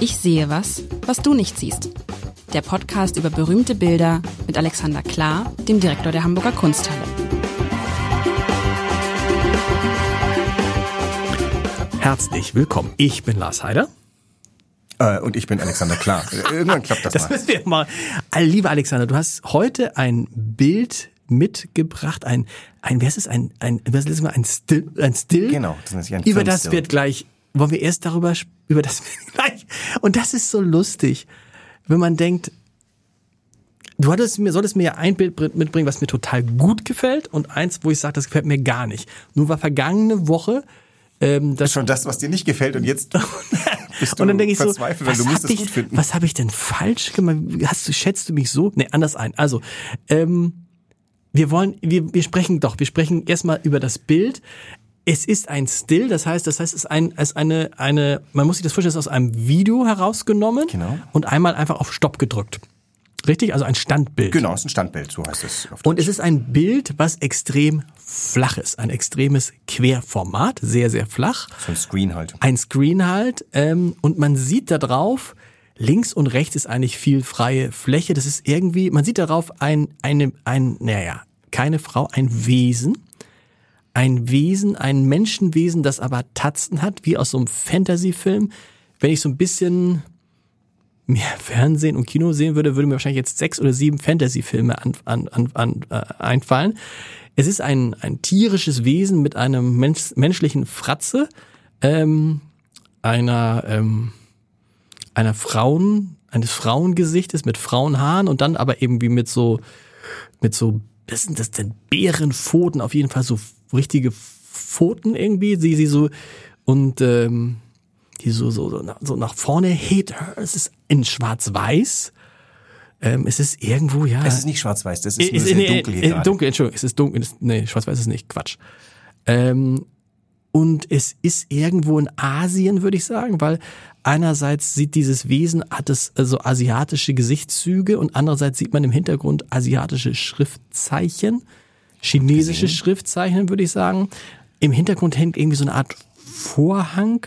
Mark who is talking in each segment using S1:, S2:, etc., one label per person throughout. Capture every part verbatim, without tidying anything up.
S1: Ich sehe was, was du nicht siehst. Der Podcast über berühmte Bilder mit Alexander Klar, dem Direktor der Hamburger Kunsthalle.
S2: Herzlich willkommen. Ich bin Lars Heider.
S3: Äh, und ich bin Alexander Klar. Irgendwann klappt das,
S2: das
S3: mal.
S2: Das müssen wir mal. Lieber Alexander, du hast heute ein Bild mitgebracht, ein, ein, wie heißt es, ein, ein, was ist das, ein Still, ein Still?
S3: Genau, das nennt sich ein
S2: Über das
S3: Filmstill.
S2: wird gleich, wollen wir erst darüber, über das gleich, und das ist so lustig, wenn man denkt, du hattest mir, solltest mir ja ein Bild mitbringen, was mir total gut gefällt und eins, wo ich sage, das gefällt mir gar nicht. Nun war vergangene Woche, ähm, das
S3: schon das, was dir nicht gefällt und jetzt bist du
S2: und dann denke ich so,
S3: verzweifelt, weil
S2: was
S3: du musst
S2: hab
S3: es
S2: ich,
S3: gut finden.
S2: was habe ich denn falsch gemacht? Hast du, schätzt du mich so? Nee, anders ein. Also, ähm, wir wollen, wir, wir sprechen doch, wir sprechen erstmal über das Bild. Es ist ein Still, das heißt, das heißt, es ist ein, es ist eine, eine, man muss sich das vorstellen, es ist aus einem Video herausgenommen
S3: Genau.
S2: und einmal einfach auf Stopp gedrückt. Richtig? Also ein Standbild.
S3: Genau, es ist ein Standbild, so heißt es. Auf
S2: Und es ist ein Bild, was extrem flach ist. Ein extremes Querformat, sehr, sehr flach.
S3: so ein Screen halt.
S2: Ein Screen halt. Ähm, und man sieht da drauf, links und rechts ist eigentlich viel freie Fläche. Das ist irgendwie, man sieht darauf ein, eine, ein, naja, keine Frau, ein Wesen. Ein Wesen, ein Menschenwesen, das aber Tatzen hat, wie aus so einem Fantasy-Film. Wenn ich so ein bisschen mehr Fernsehen und Kino sehen würde, würde mir wahrscheinlich jetzt sechs oder sieben Fantasy-Filme an, an, an, an, äh, einfallen. Es ist ein, ein tierisches Wesen mit einem Mensch, menschlichen Fratze, ähm, einer, ähm, einer Frauen, eines Frauengesichtes mit Frauenhaaren und dann aber irgendwie mit so, mit so, was sind das denn, Bärenpfoten, auf jeden Fall so richtige Pfoten irgendwie, sie, sie so, und, ähm, die so, so, so, nach, so nach vorne hebt. Es ist in schwarz-weiß. Ähm, es ist irgendwo, ja.
S3: Es ist nicht schwarz-weiß, das ist
S2: äh,
S3: nur sehr
S2: nee,
S3: dunkel hier
S2: äh,
S3: gerade.
S2: Dunkel, Entschuldigung, es ist dunkel. Es, nee, schwarz-weiß ist nicht, Quatsch. Ähm, und es ist irgendwo in Asien, würde ich sagen, weil einerseits sieht dieses Wesen, hat es so asiatische Gesichtszüge und andererseits sieht man im Hintergrund asiatische Schriftzeichen, chinesische Schriftzeichen, würde ich sagen. Im Hintergrund hängt irgendwie so eine Art Vorhang,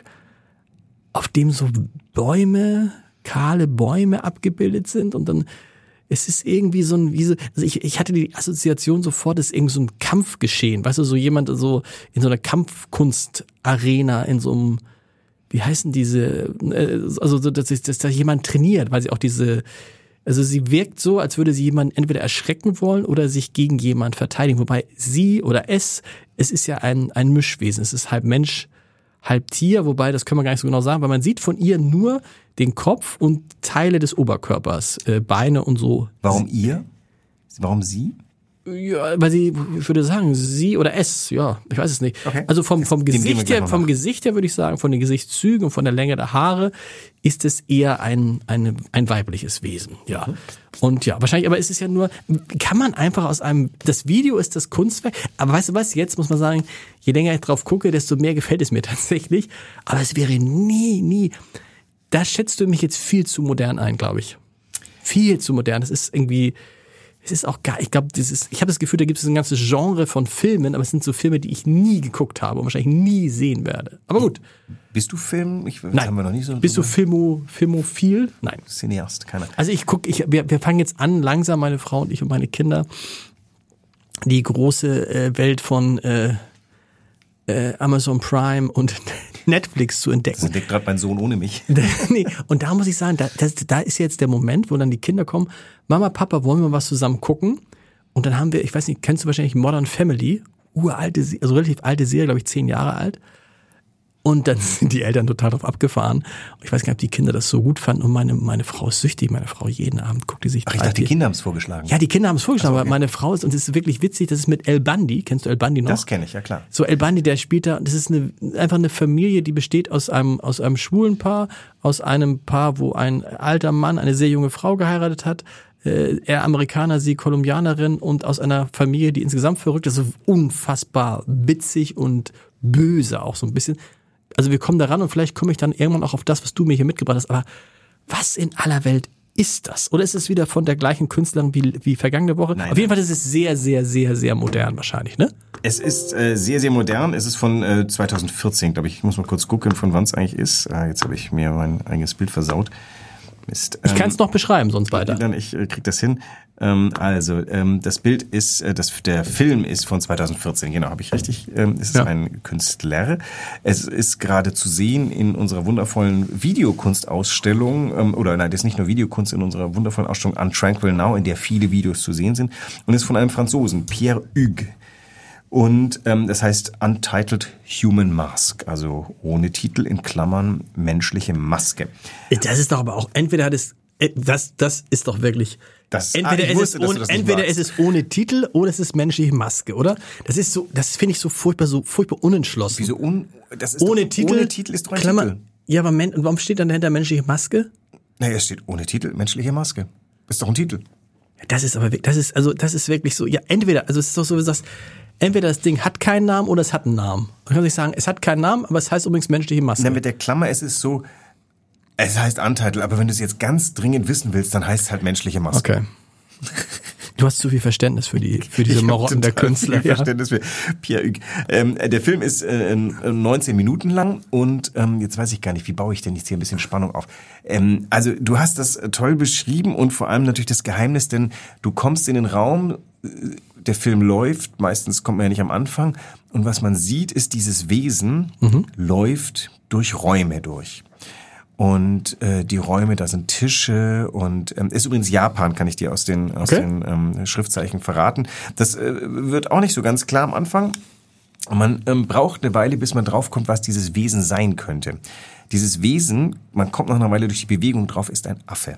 S2: auf dem so Bäume, kahle Bäume abgebildet sind und dann, es ist irgendwie so ein, wie so, also ich, ich hatte die Assoziation sofort, es ist irgendwie so ein Kampfgeschehen, weißt du, so jemand so in so einer Kampfkunstarena, in so einem, wie heißen diese, also so, dass, dass da jemand trainiert, weil sie auch diese, also sie wirkt so, als würde sie jemanden entweder erschrecken wollen oder sich gegen jemanden verteidigen, wobei sie oder es, es ist ja ein, ein Mischwesen, es ist halb Mensch, halb Tier, wobei, das können wir gar nicht so genau sagen, weil man sieht von ihr nur den Kopf und Teile des Oberkörpers, äh, Beine und so.
S3: Warum ihr? Warum sie?
S2: Ja, weil sie, ich würde sagen, sie oder es, ja, ich weiß es nicht.
S3: Okay.
S2: Also vom, vom
S3: Dem gehen wir
S2: Gesicht
S3: gleich
S2: her,
S3: mal
S2: vom
S3: nach.
S2: Gesicht her würde ich sagen, von den Gesichtszügen und von der Länge der Haare ist es eher ein, eine, ein weibliches Wesen, ja. Und ja, wahrscheinlich, aber es ist ja nur, kann man einfach aus einem, das Video ist das Kunstwerk, aber weißt du was, jetzt muss man sagen, je länger ich drauf gucke, desto mehr gefällt es mir tatsächlich, aber es wäre nie, nie, da schätzt du mich jetzt viel zu modern ein, glaube ich. Viel zu modern, das ist irgendwie, es ist auch geil. Ich glaube, das ist, ich habe das Gefühl, da gibt es ein ganzes Genre von Filmen, aber es sind so Filme, die ich nie geguckt habe und wahrscheinlich nie sehen werde. Aber gut.
S3: Bist du Film? Ich, das
S2: Nein.
S3: haben wir noch nicht so.
S2: Bist du Filmo, Filmophil? Nein.
S3: Cineast? Keiner.
S2: Also ich guck, ich, wir, wir fangen jetzt an, langsam, meine Frau und ich und meine Kinder, die große äh, Welt von äh, äh, Amazon Prime und Netflix zu entdecken.
S3: Das entdeckt gerade mein Sohn ohne mich.
S2: Nee, und da muss ich sagen, da, das, da ist jetzt der Moment, wo dann die Kinder kommen, Mama, Papa, wollen wir was zusammen gucken? Und dann haben wir, ich weiß nicht, kennst du wahrscheinlich Modern Family? Uralte, also relativ alte Serie, glaube ich, zehn Jahre alt. Und dann sind die Eltern total drauf abgefahren. Und ich weiß gar nicht, ob die Kinder das so gut fanden. Und meine, meine Frau ist süchtig. Meine Frau jeden Abend guckt die sich.
S3: Ach, ich dachte, die Kinder haben es vorgeschlagen.
S2: Ja, die Kinder haben es vorgeschlagen,
S3: Ach so,
S2: aber
S3: okay.
S2: meine Frau ist, und es ist wirklich witzig, das ist mit El Bundy. Kennst du El Bundy noch?
S3: Das kenne ich, ja klar.
S2: So El Bundy, der spielt da, das ist eine, einfach eine Familie, die besteht aus einem, aus einem schwulen Paar, aus einem Paar, wo ein alter Mann eine sehr junge Frau geheiratet hat, äh, er Amerikaner, sie Kolumbianerin, und aus einer Familie, die insgesamt verrückt ist, so unfassbar witzig und böse auch so ein bisschen. Also wir kommen da ran und vielleicht komme ich dann irgendwann auch auf das, was du mir hier mitgebracht hast, aber was in aller Welt ist das? Oder ist es wieder von der gleichen Künstlerin wie, wie vergangene Woche?
S3: Nein,
S2: Auf jeden Fall ist es sehr, sehr, sehr, sehr modern wahrscheinlich, ne?
S3: Es ist äh, sehr, sehr modern. Es ist von äh, zweitausendvierzehn, glaube ich. Ich muss mal kurz gucken, von wann es eigentlich ist. Ah, jetzt habe ich mir mein eigenes Bild versaut. Mist.
S2: Ich kann es noch beschreiben, sonst weiter.
S3: Dann ich äh, krieg das hin. Ähm, also ähm, das Bild ist, äh, das der Film ist von zweitausendvierzehn. Genau, habe ich richtig. Ähm, es ist
S2: Ja.
S3: ein Künstler. Es ist gerade zu sehen in unserer wundervollen Videokunstausstellung ähm, oder nein, das ist nicht nur Videokunst, in unserer wundervollen Ausstellung Untranquil Now, in der viele Videos zu sehen sind und ist von einem Franzosen, Pierre Hugues. Und ähm, das heißt Untitled Human Mask, also ohne Titel in Klammern menschliche Maske.
S2: Das ist doch aber auch, entweder hat es, äh, das, das ist doch wirklich,
S3: Das-
S2: entweder,
S3: ah, ich
S2: es,
S3: wusste,
S2: ist
S3: dass du
S2: ohne,
S3: das nicht
S2: entweder
S3: magst.
S2: es ist ohne Titel oder es ist menschliche Maske, oder? Das ist so, das finde ich so furchtbar, so furchtbar unentschlossen.
S3: Wieso un, das ist
S2: ohne
S3: doch,
S2: Titel?
S3: Ohne Titel ist doch ein
S2: Klammer,
S3: Titel.
S2: Ja, aber men, und warum steht dann dahinter menschliche Maske?
S3: Naja, es steht ohne Titel, menschliche Maske. Ist doch ein Titel.
S2: Das ist aber wirklich, das ist, also, das ist wirklich so, ja, entweder, also es ist doch so, wie du sagst, entweder das Ding hat keinen Namen oder es hat einen Namen. Man kann sich sagen, es hat keinen Namen, aber es heißt übrigens menschliche Maske.
S3: Na, mit der Klammer, es ist so, es heißt Untitled, aber wenn du es jetzt ganz dringend wissen willst, dann heißt es halt menschliche Maske.
S2: Okay. Du hast zu viel Verständnis für die, für diese
S3: Ich hab
S2: Marotten der
S3: total
S2: Künstler.
S3: viel Verständnis für Pierre Hugues. Ähm, der Film ist äh, neunzehn Minuten lang und ähm, jetzt weiß ich gar nicht, wie baue ich denn jetzt hier ein bisschen Spannung auf. Ähm, also du hast das toll beschrieben und vor allem natürlich das Geheimnis, denn du kommst in den Raum, der Film läuft, meistens kommt man ja nicht am Anfang und was man sieht, ist dieses Wesen mhm. läuft durch Räume durch. Und äh, die Räume, da sind Tische und ähm, ist übrigens Japan, kann ich dir aus den aus
S2: okay.
S3: den ähm, Schriftzeichen verraten. Das äh, wird auch nicht so ganz klar am Anfang. Und man ähm, braucht eine Weile, bis man draufkommt, was dieses Wesen sein könnte. Dieses Wesen, man kommt nach einer Weile durch die Bewegung drauf, ist ein Affe.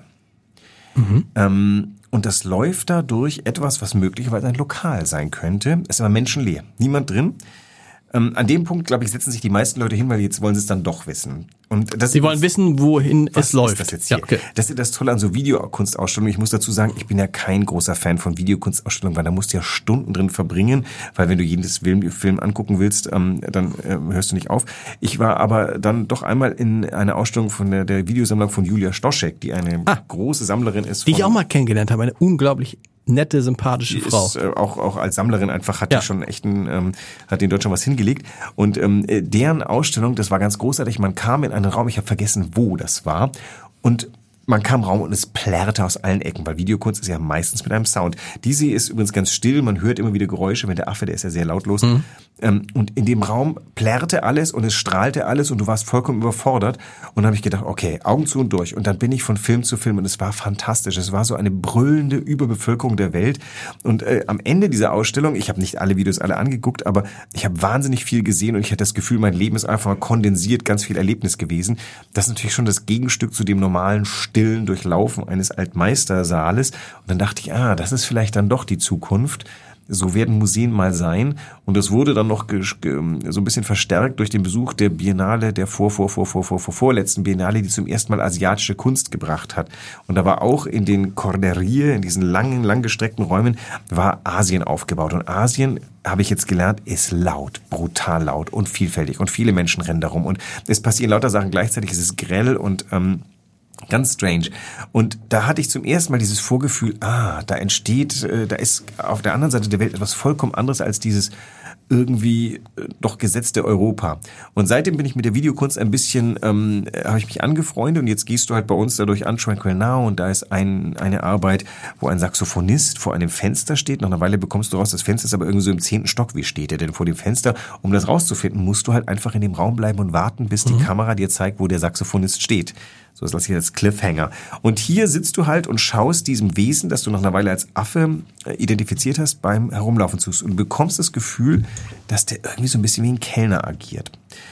S3: Mhm. Ähm, und das läuft da durch etwas, was möglicherweise ein Lokal sein könnte. Es ist aber menschenleer, niemand drin. Ähm, an dem Punkt, glaube ich, setzen sich die meisten Leute hin, weil jetzt wollen sie es dann doch wissen. Und das
S2: Sie wollen wissen, wohin
S3: was
S2: es läuft.
S3: Ist das jetzt hier?
S2: Ja, okay.
S3: Das ist das Tolle an so Videokunstausstellungen. Ich muss dazu sagen, ich bin ja kein großer Fan von Videokunstausstellungen, weil da musst du ja Stunden drin verbringen, weil wenn du jedes Film, Film angucken willst, ähm, dann äh, hörst du nicht auf. Ich war aber dann doch einmal in einer Ausstellung von der, der Videosammlung von Julia Stoschek, die eine ah, große Sammlerin ist.
S2: Die
S3: von,
S2: ich auch mal kennengelernt habe, eine unglaublich nette, sympathische
S3: die
S2: Frau.
S3: Ist, äh, auch, auch als Sammlerin einfach hat
S2: ja.
S3: die schon echt einen, ähm, hat in Deutschland was hingelegt. Und ähm, deren Ausstellung, das war ganz großartig. Man kam in einen Raum, ich habe vergessen, wo das war. Und man kam Raum und es plärrte aus allen Ecken, weil Videokunst ist ja meistens mit einem Sound. Diese ist übrigens ganz still, man hört immer wieder Geräusche, wenn der Affe, der ist ja sehr lautlos. Mhm. Ähm, und in dem Raum plärrte alles und es strahlte alles und du warst vollkommen überfordert. Und dann habe ich gedacht, okay, Augen zu und durch. Und dann bin ich von Film zu Film und es war fantastisch. Es war so eine brüllende Überbevölkerung der Welt. Und äh, am Ende dieser Ausstellung, ich habe nicht alle Videos alle angeguckt, aber ich habe wahnsinnig viel gesehen und ich hatte das Gefühl, mein Leben ist einfach mal kondensiert, ganz viel Erlebnis gewesen. Das ist natürlich schon das Gegenstück zu dem normalen stillen Durchlaufen eines Altmeistersaales. Und dann dachte ich, ah, das ist vielleicht dann doch die Zukunft. So werden Museen mal sein. Und das wurde dann noch ge- ge- so ein bisschen verstärkt durch den Besuch der Biennale, der vor, vor, vor, vor, vor, vor, vorletzten Biennale, die zum ersten Mal asiatische Kunst gebracht hat. Und da war auch in den Corderie, in diesen langen, langgestreckten Räumen, war Asien aufgebaut. Und Asien, habe ich jetzt gelernt, ist laut, brutal laut und vielfältig. Und viele Menschen rennen darum. Und es passieren lauter Sachen gleichzeitig. Es ist grell und ähm, ganz strange. Und da hatte ich zum ersten Mal dieses Vorgefühl, ah, da entsteht, äh, da ist auf der anderen Seite der Welt etwas vollkommen anderes als dieses irgendwie äh, doch gesetzte Europa. Und seitdem bin ich mit der Videokunst ein bisschen, ähm, habe ich mich angefreundet und jetzt gehst du halt bei uns dadurch an Tranquil Now und da ist ein, eine Arbeit, wo ein Saxophonist vor einem Fenster steht. Nach einer Weile bekommst du raus, das Fenster ist aber irgendwie so im zehnten Stock. Wie steht er denn vor dem Fenster? Um das rauszufinden, musst du halt einfach in dem Raum bleiben und warten, bis mhm. die Kamera dir zeigt, wo der Saxophonist steht. So ist das hier als Cliffhanger. Und hier sitzt du halt und schaust diesem Wesen, das du nach einer Weile als Affe identifiziert hast, beim Herumlaufen zu. Und du bekommst das Gefühl, dass der irgendwie so ein bisschen wie ein Kellner agiert.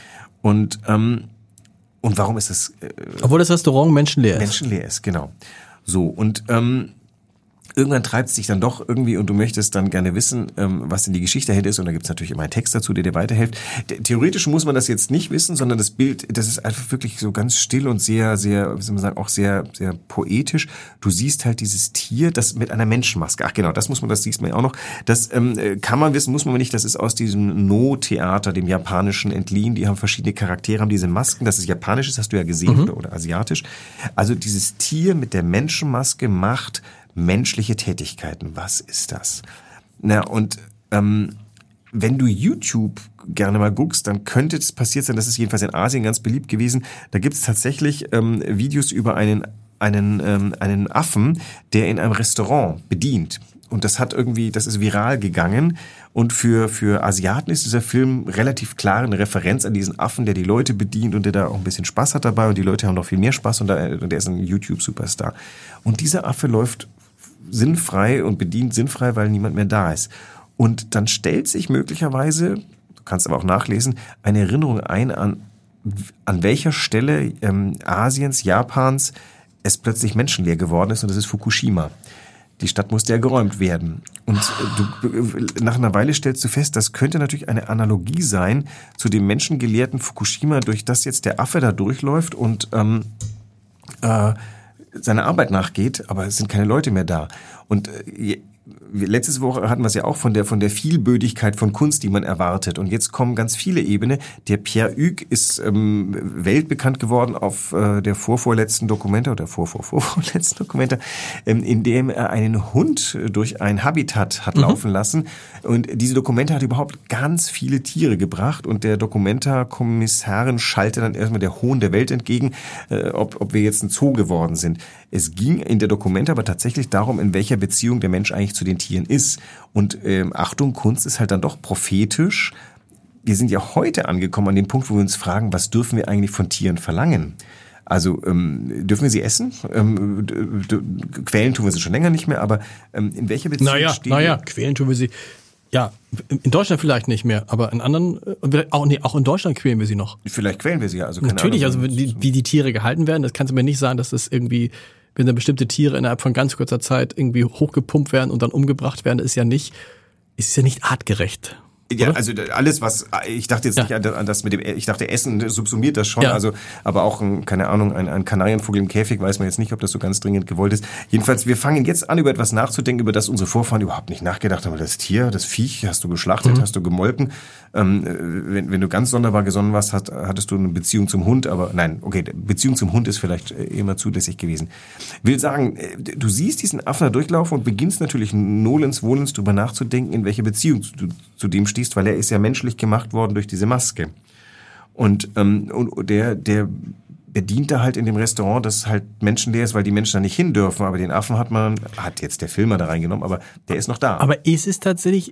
S3: Und ähm, und warum ist das? Äh,
S2: Obwohl das Restaurant menschenleer ist.
S3: Menschenleer ist, genau. So, und ähm, irgendwann treibt es dich dann doch irgendwie und du möchtest dann gerne wissen, ähm, was denn die Geschichte dahinter ist. Und da gibt es natürlich immer einen Text dazu, der dir weiterhilft. Theoretisch muss man das jetzt nicht wissen, sondern das Bild, das ist einfach wirklich so ganz still und sehr, sehr, wie soll man sagen, auch sehr, sehr poetisch. Du siehst halt dieses Tier, das mit einer Menschenmaske. Ach genau, das muss man, das siehst man ja auch noch. Das ähm, kann man wissen, muss man aber nicht. Das ist aus diesem No-Theater, dem Japanischen, entliehen. Die haben verschiedene Charaktere, haben diese Masken. Das ist japanisch, das hast du ja gesehen, mhm. oder, oder asiatisch. Also dieses Tier mit der Menschenmaske macht menschliche Tätigkeiten, was ist das? Na, und ähm, wenn du YouTube gerne mal guckst, dann könnte es passiert sein, das ist jedenfalls in Asien ganz beliebt gewesen, da gibt es tatsächlich ähm, Videos über einen, einen, ähm, einen Affen, der in einem Restaurant bedient. Und das hat irgendwie, das ist viral gegangen. Und für, für Asiaten ist dieser Film relativ klar eine Referenz an diesen Affen, der die Leute bedient und der da auch ein bisschen Spaß hat dabei. Und die Leute haben noch viel mehr Spaß und, da, und der ist ein YouTube-Superstar. Und dieser Affe läuft sinnfrei und bedient sinnfrei, weil niemand mehr da ist. Und dann stellt sich möglicherweise, du kannst aber auch nachlesen, eine Erinnerung ein an, an welcher Stelle ähm, Asiens, Japans es plötzlich menschenleer geworden ist, und das ist Fukushima. Die Stadt musste ja geräumt werden. Und du, nach einer Weile stellst du fest, das könnte natürlich eine Analogie sein zu dem menschengelehrten Fukushima, durch das jetzt der Affe da durchläuft und ähm, äh, seiner Arbeit nachgeht, aber es sind keine Leute mehr da. Und äh, letzte Woche hatten wir es ja auch von der von der Vielbödigkeit von Kunst, die man erwartet. Und jetzt kommen ganz viele Ebenen. Der Pierre Hugues ist ähm, weltbekannt geworden auf äh, der vorvorletzten Dokumente oder vorvorvorletzten Dokumente, ähm, in dem er einen Hund durch ein Habitat hat mhm. laufen lassen. Und diese Dokumente hat überhaupt ganz viele Tiere gebracht. Und der Dokumenta-Kommissarin schallte dann erstmal der Hohn der Welt entgegen, äh, ob, ob wir jetzt ein Zoo geworden sind. Es ging in der Dokumenta aber tatsächlich darum, in welcher Beziehung der Mensch eigentlich zu den Tieren ist. Und ähm, Achtung, Kunst ist halt dann doch prophetisch. Wir sind ja heute angekommen an dem Punkt, wo wir uns fragen, was dürfen wir eigentlich von Tieren verlangen? Also ähm, dürfen wir sie essen? Ähm, d- d- quälen tun wir sie schon länger nicht mehr, aber ähm, in welcher Beziehung
S2: naja,
S3: stehen
S2: naja,
S3: wir?
S2: Naja, quälen tun wir sie. Ja, in Deutschland vielleicht nicht mehr, aber in anderen, auch, nee, auch in Deutschland quälen wir sie noch.
S3: Vielleicht quälen wir sie ja. Also keine
S2: Natürlich,
S3: Ahnung,
S2: also wie, wie die Tiere gehalten werden, das kannst du mir nicht sagen, dass das irgendwie, wenn da bestimmte Tiere innerhalb von ganz kurzer Zeit irgendwie hochgepumpt werden und dann umgebracht werden, ist ja nicht, ist ja nicht artgerecht.
S3: Ja,
S2: oder?
S3: also alles, was ich dachte jetzt
S2: ja.
S3: nicht an das mit dem, ich dachte Essen subsumiert das schon,
S2: ja.
S3: also aber auch ein, keine Ahnung, ein, ein Kanarienvogel im Käfig, weiß man jetzt nicht, ob das so ganz dringend gewollt ist. Jedenfalls, wir fangen jetzt an, über etwas nachzudenken, über das unsere Vorfahren überhaupt nicht nachgedacht haben. Das Tier, das Viech, hast du geschlachtet, mhm. hast du gemolken. Ähm, wenn, wenn du ganz sonderbar gesonnen warst, hat, hattest du eine Beziehung zum Hund, aber nein, okay, Beziehung zum Hund ist vielleicht immer zulässig gewesen. Will sagen, du siehst diesen Affen da durchlaufen und beginnst natürlich nolens wohlens drüber nachzudenken, in welche Beziehung du zu dem stehst, weil er ist ja menschlich gemacht worden durch diese Maske. Und, ähm, und der, der bedient da halt in dem Restaurant, das halt menschenleer ist, weil die Menschen da nicht hin dürfen. Aber den Affen hat man, hat jetzt der Filmer da reingenommen, aber der ist noch da.
S2: Aber ist es tatsächlich,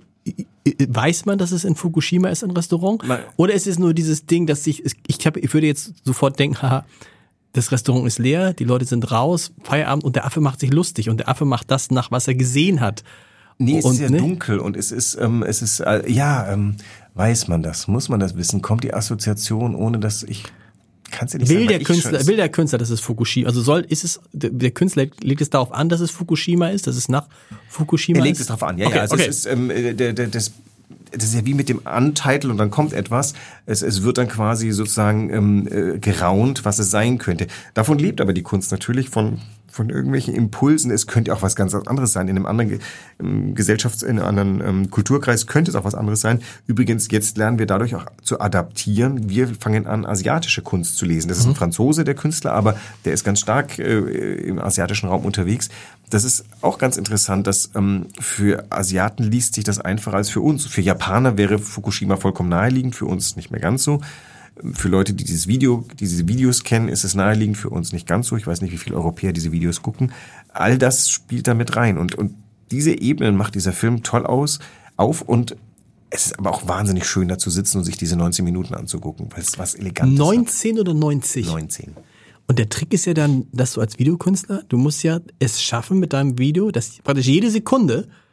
S2: weiß man, dass es in Fukushima ist, ein Restaurant? Man, Oder ist es nur dieses Ding, dass sich, ich, hab, ich würde jetzt sofort denken, haha, das Restaurant ist leer, die Leute sind raus, Feierabend und der Affe macht sich lustig und der Affe macht das nach, was er gesehen hat.
S3: Nee, es
S2: und,
S3: ist ja
S2: ne?
S3: dunkel und es ist, ähm, es ist, äh, ja, ähm, weiß man das, muss man das wissen, kommt die Assoziation, ohne dass ich, kann's ja nicht
S2: will
S3: sagen,
S2: der Künstler, will der Künstler, dass es Fukushima, also soll, ist es, der Künstler legt es darauf an, dass es Fukushima ist, dass es nach Fukushima ist?
S3: Er legt es darauf an, ja,
S2: okay,
S3: ja, also
S2: okay.
S3: es ist, ähm, der, der, das, das ist ja wie mit dem Untitle und dann kommt etwas. Es, es wird dann quasi sozusagen ähm, äh, geraunt, was es sein könnte. Davon lebt aber die Kunst natürlich, von von irgendwelchen Impulsen. Es könnte auch was ganz anderes sein. In einem anderen ähm, Gesellschafts-, in einem anderen ähm, Kulturkreis könnte es auch was anderes sein. Übrigens, jetzt lernen wir dadurch auch zu adaptieren. Wir fangen an, asiatische Kunst zu lesen. Das ist ein Franzose, der Künstler, aber der ist ganz stark äh, im asiatischen Raum unterwegs. Das ist auch ganz interessant, dass ähm, für Asiaten liest sich das einfacher als für uns. Für Japaner wäre Fukushima vollkommen naheliegend, für uns nicht mehr ganz so. Für Leute, die dieses Video, die diese Videos kennen, ist es naheliegend, für uns nicht ganz so. Ich weiß nicht, wie viele Europäer diese Videos gucken. All das spielt da mit rein. Und, und diese Ebenen macht dieser Film toll aus, auf. Und es ist aber auch wahnsinnig schön, da zu sitzen und sich diese neunzehn Minuten anzugucken, weil es was Elegantes
S2: neunzehn
S3: hat.
S2: Oder neunzig?
S3: neunzehn.
S2: Und der Trick ist ja dann, dass du als Videokünstler, du musst ja es schaffen mit deinem Video, dass praktisch jede Sekunde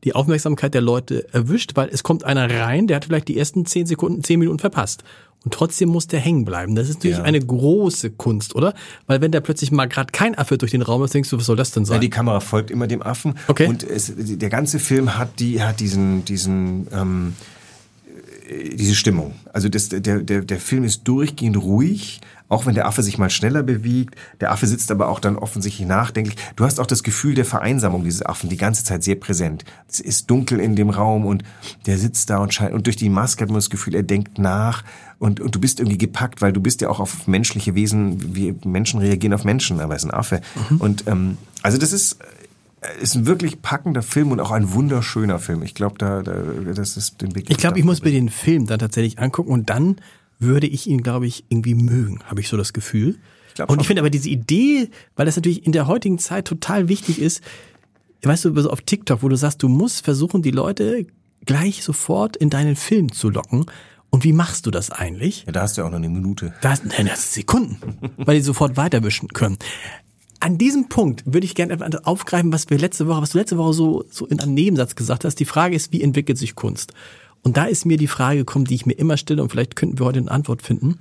S2: die Aufmerksamkeit der Leute erwischt, weil es kommt einer rein, der hat vielleicht die ersten zehn Sekunden, zehn Minuten verpasst. Und trotzdem muss der hängen bleiben. Das ist natürlich
S3: Ja.
S2: eine große Kunst, oder? Weil wenn da plötzlich mal gerade kein Affe durch den Raum ist, denkst du, was soll das denn sein?
S3: Ja, die Kamera folgt immer dem Affen.
S2: Okay.
S3: Und es, der ganze Film hat die, hat diesen, diesen, ähm, diese Stimmung. Also das, der, der, der Film ist durchgehend ruhig, auch wenn der Affe sich mal schneller bewegt. Der Affe sitzt aber auch dann offensichtlich nachdenklich. Du hast auch das Gefühl der Vereinsamung dieses Affen die ganze Zeit sehr präsent. Es ist dunkel in dem Raum und der sitzt da und scheint, und durch die Maske hat man das Gefühl, er denkt nach und, und du bist irgendwie gepackt, weil du bist ja auch auf menschliche Wesen, wie Menschen reagieren auf Menschen, aber er ist ein Affe. Mhm. Und ähm, also das ist ist ein wirklich packender Film und auch ein wunderschöner Film. Ich glaube, da, da das ist den Begriff.
S2: Ich glaube, ich muss mir den Film dann tatsächlich angucken und dann würde ich ihn, glaube ich, irgendwie mögen, habe ich so das Gefühl.
S3: Ich glaub
S2: und
S3: schon.
S2: ich finde aber diese Idee, weil das natürlich in der heutigen Zeit total wichtig ist, weißt du, so auf TikTok, wo du sagst, du musst versuchen, die Leute gleich sofort in deinen Film zu locken. Und wie machst du das eigentlich?
S3: Ja, da hast du ja auch noch eine Minute.
S2: Das, nein, das sind Sekunden, weil die sofort weiterwischen können. An diesem Punkt würde ich gerne aufgreifen, was wir letzte Woche, was du letzte Woche so, so in einem Nebensatz gesagt hast. Die Frage ist, wie entwickelt sich Kunst? Und da ist mir die Frage gekommen, die ich mir immer stelle, und vielleicht könnten wir heute eine Antwort finden.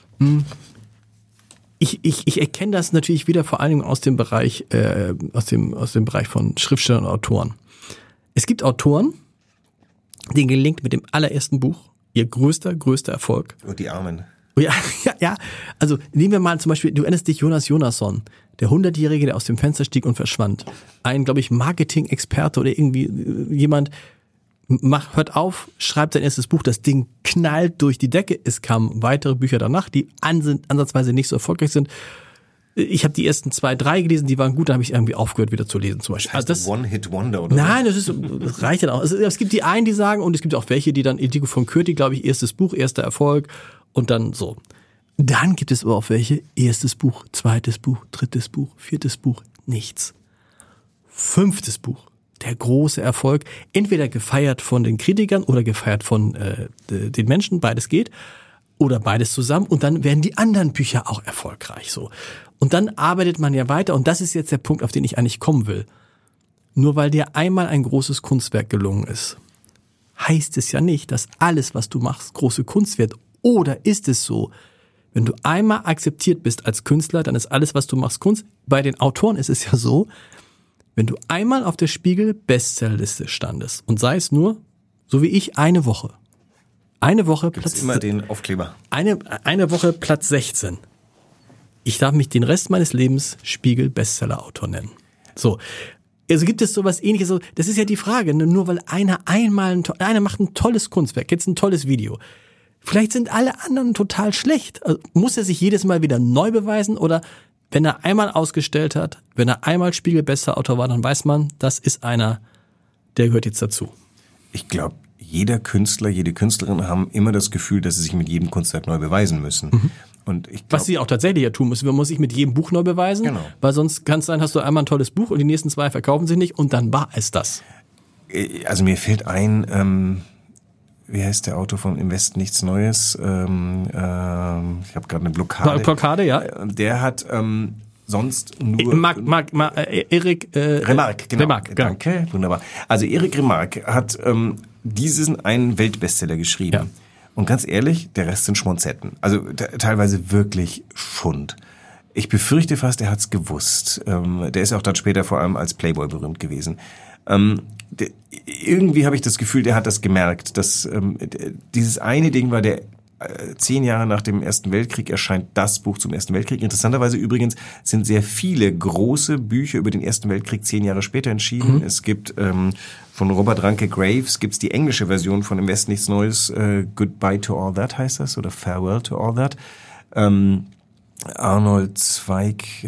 S2: Ich, ich, ich erkenne das natürlich wieder vor allen Dingen aus dem Bereich, äh, aus dem, aus dem Bereich von Schriftstellern und Autoren. Es gibt Autoren, denen gelingt mit dem allerersten Buch ihr größter, größter Erfolg.
S3: Und die Armen.
S2: Ja, ja, ja. Also nehmen wir mal zum Beispiel, du erinnerst dich Jonas Jonasson, der hundertjährige, der aus dem Fenster stieg und verschwand. Ein, glaube ich, Marketing-Experte oder irgendwie jemand, macht, hört auf, schreibt sein erstes Buch, das Ding knallt durch die Decke. Es kamen weitere Bücher danach, die ansatzweise nicht so erfolgreich sind. Ich habe die ersten zwei, drei gelesen, die waren gut, dann habe ich irgendwie aufgehört, wieder zu lesen zum Beispiel.
S3: Das heißt
S2: also das,
S3: One-Hit-Wonder oder
S2: Nein, das, ist, das reicht ja auch. Also, es gibt die einen, die sagen, und es gibt auch welche, die dann, Indigo von Kürti, glaube ich, erstes Buch, erster Erfolg und dann so. Dann gibt es aber auch welche, erstes Buch, zweites Buch, drittes Buch, viertes Buch, nichts. Fünftes Buch, der große Erfolg, entweder gefeiert von den Kritikern oder gefeiert von äh, den Menschen, beides geht, oder beides zusammen und dann werden die anderen Bücher auch erfolgreich so. Und dann arbeitet man ja weiter und das ist jetzt der Punkt, auf den ich eigentlich kommen will. Nur weil dir einmal ein großes Kunstwerk gelungen ist, heißt es ja nicht, dass alles, was du machst, große Kunst wird. Oder ist es so, wenn du einmal akzeptiert bist als Künstler, dann ist alles, was du machst, Kunst. Bei den Autoren ist es ja so, wenn du einmal auf der Spiegel-Bestsellerliste standest und sei es nur, so wie ich, eine Woche. Eine Woche
S3: Gibt's
S2: Platz...
S3: immer den Aufkleber.
S2: Eine, eine Woche Platz sechzehn. Ich darf mich den Rest meines Lebens Spiegel-Bestseller-Autor nennen. So. Also gibt es sowas Ähnliches. Das ist ja die Frage, nur weil einer einmal, ein, einer macht ein tolles Kunstwerk, jetzt ein tolles Video. Vielleicht sind alle anderen total schlecht. Also muss er sich jedes Mal wieder neu beweisen oder wenn er einmal ausgestellt hat, wenn er einmal Spiegel-Bestseller-Autor war, dann weiß man, das ist einer, der gehört jetzt dazu.
S3: Ich glaube, jeder Künstler, jede Künstlerin haben immer das Gefühl, dass sie sich mit jedem Kunstwerk neu beweisen müssen. Mhm. Und ich glaub,
S2: was sie auch tatsächlich ja tun müssen. Man muss sich mit jedem Buch neu beweisen,
S3: genau.
S2: Weil sonst kann es sein, hast du einmal ein tolles Buch und die nächsten zwei verkaufen sich nicht und dann war es das.
S3: Also mir fällt ein, ähm, wie heißt der Autor von Im Westen nichts Neues? Ähm, ähm, ich habe gerade eine Blockade.
S2: Blockade, ja.
S3: Der hat ähm, sonst nur...
S2: Marc, Marc, Marc, äh, Erik... Äh,
S3: Remarque, genau.
S2: Remarque, genau.
S3: Danke, wunderbar. Also Erik Remarque hat ähm, diesen einen Weltbestseller geschrieben.
S2: Ja.
S3: Und ganz ehrlich, der Rest sind Schmonzetten. Also t- teilweise wirklich Schund. Ich befürchte fast, er hat's gewusst. Ähm, der ist auch dann später vor allem als Playboy berühmt gewesen. Ähm, der, irgendwie habe ich das Gefühl, der hat das gemerkt, dass ähm, der, dieses eine Ding war, der äh, zehn Jahre nach dem Ersten Weltkrieg erscheint das Buch zum Ersten Weltkrieg. Interessanterweise übrigens sind sehr viele große Bücher über den Ersten Weltkrieg zehn Jahre später entschieden. Mhm. Es gibt ähm, von Robert Ranke Graves gibt's die englische Version von Im Westen nichts Neues. Äh, Goodbye to All That heißt das oder Farewell to All That. Ähm, Arnold Zweig,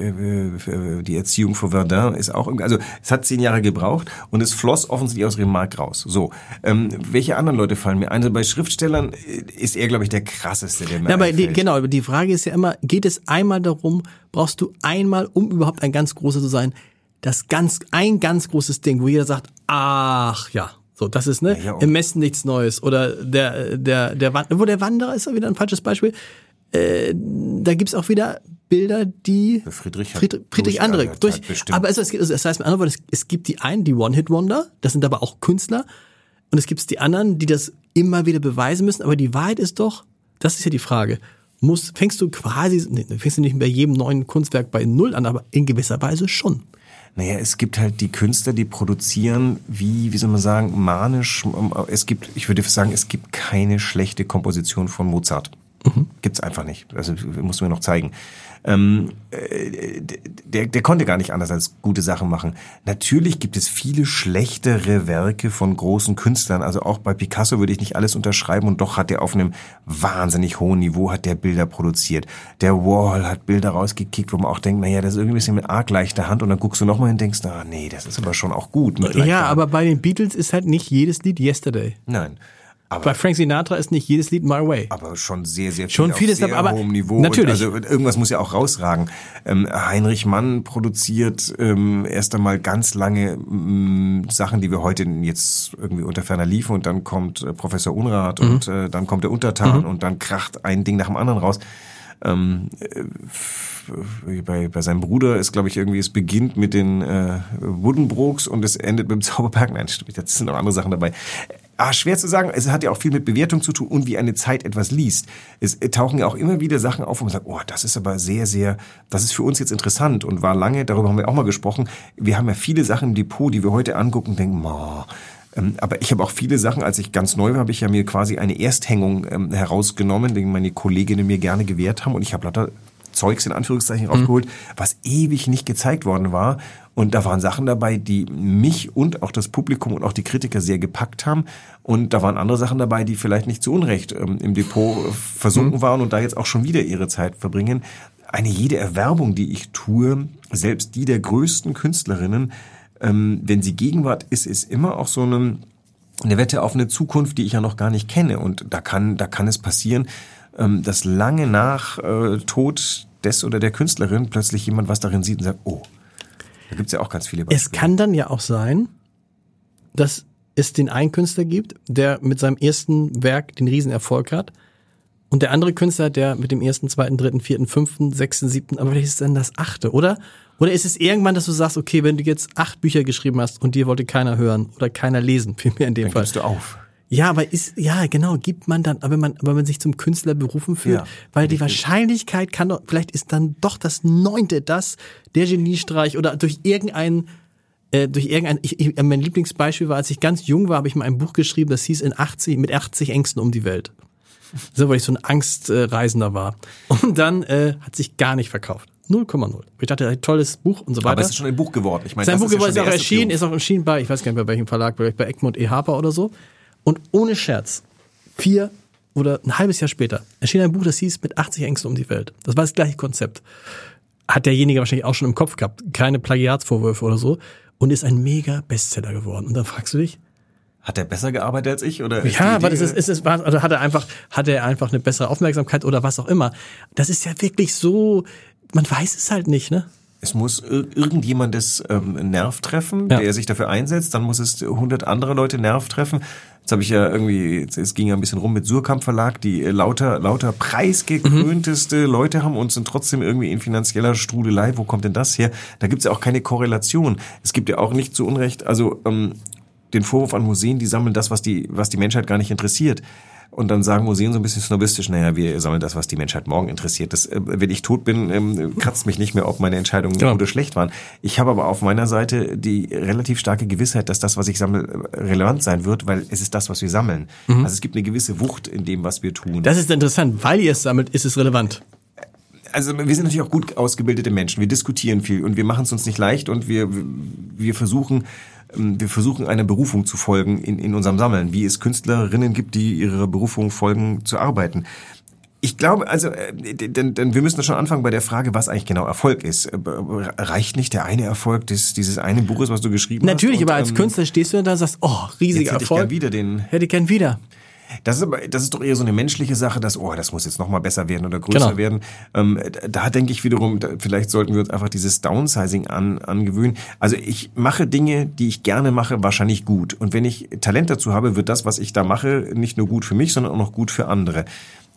S3: äh, die Erziehung vor Verdun ist auch, also es hat zehn Jahre gebraucht und es floss offensichtlich aus Remarque raus. So, ähm, welche anderen Leute fallen mir ein? Also bei Schriftstellern ist er, glaube ich, der krasseste, der mir
S2: ja, aber
S3: einfällt.
S2: die, genau, aber die Frage ist ja immer, geht es einmal darum, brauchst du einmal, um überhaupt ein ganz großer zu sein, das ganz, ein ganz großes Ding, wo jeder sagt, ach ja, so, das ist, ne,
S3: ja, ja,
S2: Im Westen nichts Neues oder der, der, der, der, wo der Wanderer ist ja wieder ein falsches Beispiel. Äh, da gibt's auch wieder Bilder, die
S3: Friedrich,
S2: Friedrich, Friedrich andere
S3: durch,
S2: durch,
S3: hat bestimmt.
S2: aber also es gibt, also das heißt mit anderen Worten, es, es gibt die einen, die One-Hit-Wonder, das sind aber auch Künstler, und es gibt die anderen, die das immer wieder beweisen müssen, aber die Wahrheit ist doch, das ist ja die Frage, muss, fängst du quasi, nee, fängst du nicht bei jedem neuen Kunstwerk bei Null an, aber in gewisser Weise schon.
S3: Naja, es gibt halt die Künstler, die produzieren, wie, wie soll man sagen, manisch. Es gibt, ich würde sagen, es gibt keine schlechte Komposition von Mozart. Mhm. Gibt's einfach nicht. Also muss mir noch zeigen. Ähm, äh, der, der konnte gar nicht anders als gute Sachen machen. Natürlich gibt es viele schlechtere Werke von großen Künstlern. Also auch bei Picasso würde ich nicht alles unterschreiben, und doch hat er auf einem wahnsinnig hohen Niveau hat der Bilder produziert. Der Warhol hat Bilder rausgekickt, wo man auch denkt, naja, das ist irgendwie ein bisschen mit arg leichter Hand, und dann guckst du nochmal hin und denkst, ah nee, das ist aber schon auch gut. Mit
S2: ja, aber bei den Beatles ist halt nicht jedes Lied Yesterday.
S3: Nein. Aber,
S2: bei Frank Sinatra ist nicht jedes Lied My Way.
S3: Aber schon sehr, sehr viel
S2: schon vieles,
S3: auf sehr
S2: aber,
S3: hohem Niveau.
S2: Natürlich.
S3: Und also irgendwas muss ja auch rausragen. Ähm, Heinrich Mann produziert ähm, erst einmal ganz lange ähm, Sachen, die wir heute jetzt irgendwie unter ferner liefen, und dann kommt äh, Professor Unrat, mhm. und äh, dann kommt der Untertan, mhm. und dann kracht ein Ding nach dem anderen raus. Ähm, äh, bei, bei seinem Bruder ist, glaube ich, irgendwie, es beginnt mit den äh, Buddenbrooks und es endet mit dem Zauberberg. Nein, stimmt, jetzt sind noch andere Sachen dabei. Ah, schwer zu sagen. Es hat ja auch viel mit Bewertung zu tun und wie eine Zeit etwas liest. Es tauchen ja auch immer wieder Sachen auf, wo man sagt, oh, das ist aber sehr, sehr, das ist für uns jetzt interessant und war lange, darüber haben wir auch mal gesprochen. Wir haben ja viele Sachen im Depot, die wir heute angucken und denken, oh. Aber ich habe auch viele Sachen, als ich ganz neu war, habe ich ja mir quasi eine Ersthängung ähm, herausgenommen, den meine Kolleginnen mir gerne gewährt haben, und ich habe lauter Zeugs in Anführungszeichen mhm. rausgeholt, was ewig nicht gezeigt worden war. Und da waren Sachen dabei, die mich und auch das Publikum und auch die Kritiker sehr gepackt haben. Und da waren andere Sachen dabei, die vielleicht nicht zu Unrecht ähm, im Depot versunken mhm. waren und da jetzt auch schon wieder ihre Zeit verbringen. Eine jede Erwerbung, die ich tue, selbst die der größten Künstlerinnen, ähm, wenn sie Gegenwart ist, ist immer auch so eine, eine Wette auf eine Zukunft, die ich ja noch gar nicht kenne. Und da kann, da kann es passieren, ähm, dass lange nach äh, Tod des oder der Künstlerin plötzlich jemand was darin sieht und sagt, oh, da gibt's ja auch ganz viele Beispiele.
S2: Es kann dann ja auch sein, dass es den einen Künstler gibt, der mit seinem ersten Werk den Riesenerfolg hat, und der andere Künstler, der mit dem ersten, zweiten, dritten, vierten, fünften, sechsten, siebten, aber vielleicht ist es dann das achte, oder? Oder ist es irgendwann, dass du sagst, okay, wenn du jetzt acht Bücher geschrieben hast und dir wollte keiner hören oder keiner lesen, vielmehr in dem
S3: dann
S2: Fall.
S3: Gibst du auf.
S2: Ja, aber ist, ja, genau, gibt man dann, aber wenn man, aber man sich zum Künstler berufen fühlt, ja, weil die Wahrscheinlichkeit kann doch, vielleicht ist dann doch das Neunte das, der Geniestreich, oder durch irgendein, äh, durch irgendein, ich, ich, mein Lieblingsbeispiel war, als ich ganz jung war, habe ich mal ein Buch geschrieben, das hieß in achtzig, mit achtzig Ängsten um die Welt. So, weil ich so ein Angstreisender war. Und dann äh, hat sich gar nicht verkauft. null Komma null. Ich dachte, ein tolles Buch und so weiter.
S3: Aber es ist schon ein Buch geworden. Ich meine,
S2: sein
S3: das
S2: Buch
S3: ist, ja
S2: geworden,
S3: schon
S2: ist auch erschienen,
S3: Führung.
S2: ist auch erschienen bei, ich weiß gar nicht bei welchem Verlag, bei Egmont E. Harper oder so. Und ohne Scherz, vier oder ein halbes Jahr später erschien ein Buch, das hieß mit achtzig Ängsten um die Welt. Das war das gleiche Konzept. Hat derjenige wahrscheinlich auch schon im Kopf gehabt. Keine Plagiatsvorwürfe oder so. Und ist ein mega Bestseller geworden. Und dann fragst du dich,
S3: hat er besser gearbeitet als ich, oder?
S2: Ja, aber das ist, ist, ist, war, oder hat er einfach, hat er einfach eine bessere Aufmerksamkeit oder was auch immer. Das ist ja wirklich so, man weiß es halt nicht, ne?
S3: Es muss ir- irgendjemandes ähm, Nerv treffen,
S2: Ja.
S3: der sich dafür einsetzt, dann muss es hundert andere Leute Nerv treffen. Jetzt habe ich ja irgendwie, es ging ja ein bisschen rum mit Surkamp Verlag, die äh, lauter, lauter preisgekrönteste mhm. Leute haben und sind trotzdem irgendwie in finanzieller Strudelei. Wo kommt denn das her? Da gibt's ja auch keine Korrelation. Es gibt ja auch nicht zu Unrecht, also ähm, den Vorwurf an Museen, die sammeln das, was die, was die Menschheit gar nicht interessiert. Und dann sagen Museen so ein bisschen snobistisch, naja, wir sammeln das, was die Menschheit morgen interessiert. Das, äh, wenn ich tot bin, ähm, kratzt mich nicht mehr, ob meine Entscheidungen
S2: ja.
S3: gut oder schlecht waren. Ich habe aber auf meiner Seite die relativ starke Gewissheit, dass das, was ich sammle, relevant sein wird, weil es ist das, was wir sammeln. Mhm. Also es gibt eine gewisse Wucht in dem, was wir tun.
S2: Das ist interessant, weil ihr es sammelt, ist es relevant.
S3: Also wir sind natürlich auch gut ausgebildete Menschen. Wir diskutieren viel und wir machen es uns nicht leicht und wir wir versuchen wir versuchen einer Berufung zu folgen in in unserem Sammeln, wie es Künstlerinnen gibt, die ihrer Berufung folgen zu arbeiten. Ich glaube, also denn, denn wir müssen schon anfangen bei der Frage, was eigentlich genau Erfolg ist. Reicht nicht der eine Erfolg des dieses eine Buches, was du geschrieben
S2: Natürlich,
S3: hast?
S2: Natürlich, aber als
S3: ähm,
S2: Künstler stehst du da und sagst, oh, riesiger
S3: jetzt hätte
S2: Erfolg.
S3: Ich gern wieder den
S2: hätte ich gern wieder.
S3: Das ist aber, das ist doch eher so eine menschliche Sache, dass, oh, das muss jetzt noch mal besser werden oder größer
S2: genau.
S3: werden. Ähm, da denke ich wiederum, da, vielleicht sollten wir uns einfach dieses Downsizing an, angewöhnen. Also ich mache Dinge, die ich gerne mache, wahrscheinlich gut. Und wenn ich Talent dazu habe, wird das, was ich da mache, nicht nur gut für mich, sondern auch noch gut für andere.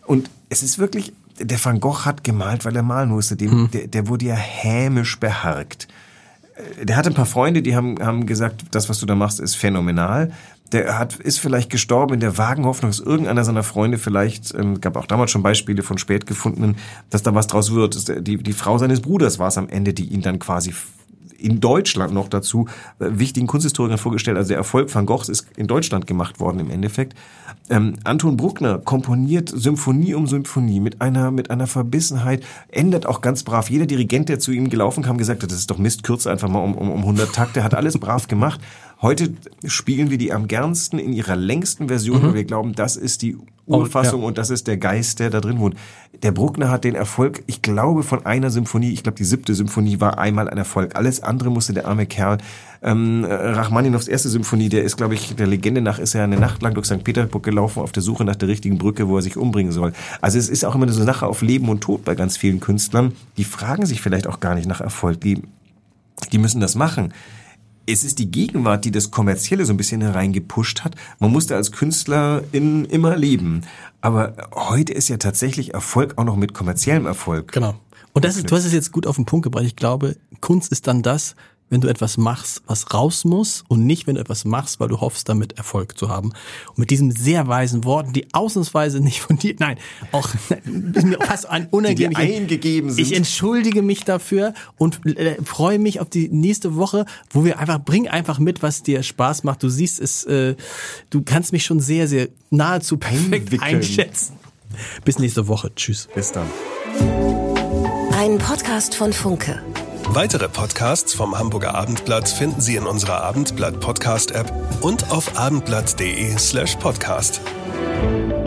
S3: Und es ist wirklich, der Van Gogh hat gemalt, weil er malen musste. Dem, hm. der, der wurde ja hämisch beharkt. Der hatte ein paar Freunde, die haben, haben gesagt, das, was du da machst, ist phänomenal. Der hat, ist vielleicht gestorben in der vagen Hoffnung, dass irgendeiner seiner Freunde vielleicht, ähm, gab auch damals schon Beispiele von spät gefundenen, dass da was draus wird. Die, die Frau seines Bruders war es am Ende, die ihn dann quasi in Deutschland noch dazu äh, wichtigen Kunsthistorikern vorgestellt. Also der Erfolg Van Goghs ist in Deutschland gemacht worden im Endeffekt. Ähm, Anton Bruckner komponiert Symphonie um Symphonie mit einer mit einer Verbissenheit, ändert auch ganz brav. Jeder Dirigent, der zu ihm gelaufen kam, gesagt hat, das ist doch Mist, kürze einfach mal um, um, um hundert Takte, hat alles brav gemacht. Heute spielen wir die am gernsten in ihrer längsten Version, mhm. weil wir glauben, das ist die Urfassung oh, ja. und das ist der Geist, der da drin wohnt. Der Bruckner hat den Erfolg, ich glaube, von einer Symphonie, ich glaube, die siebte Symphonie war einmal ein Erfolg. Alles andere musste der arme Kerl. Ähm, Rachmaninows erste Symphonie, der ist, glaube ich, der Legende nach, ist er eine Nacht lang durch Sankt Petersburg gelaufen auf der Suche nach der richtigen Brücke, wo er sich umbringen soll. Also es ist auch immer so eine Sache auf Leben und Tod bei ganz vielen Künstlern. Die fragen sich vielleicht auch gar nicht nach Erfolg. Die, die müssen das machen. Es ist die Gegenwart, die das Kommerzielle so ein bisschen hereingepusht hat. Man musste als Künstler in, immer leben. Aber heute ist ja tatsächlich Erfolg auch noch mit kommerziellem Erfolg.
S2: Genau. Und das ist, du hast es jetzt gut auf den Punkt gebracht. Ich glaube, Kunst ist dann das, wenn du etwas machst, was raus muss und nicht, wenn du etwas machst, weil du hoffst, damit Erfolg zu haben. Und mit diesen sehr weisen Worten, die ausnahmsweise nicht von dir, nein, auch mir fast ein unangenehm,
S3: die dir eingegeben sind.
S2: Ich entschuldige mich dafür und äh, freue mich auf die nächste Woche, wo wir einfach, bring einfach mit, was dir Spaß macht. Du siehst es, äh, du kannst mich schon sehr, sehr nahezu perfekt Einwickeln. einschätzen. Bis nächste Woche. Tschüss.
S3: Bis dann.
S4: Ein Podcast von Funke.
S5: Weitere Podcasts vom Hamburger Abendblatt finden Sie in unserer Abendblatt Podcast App und auf abendblatt punkt de slash podcast.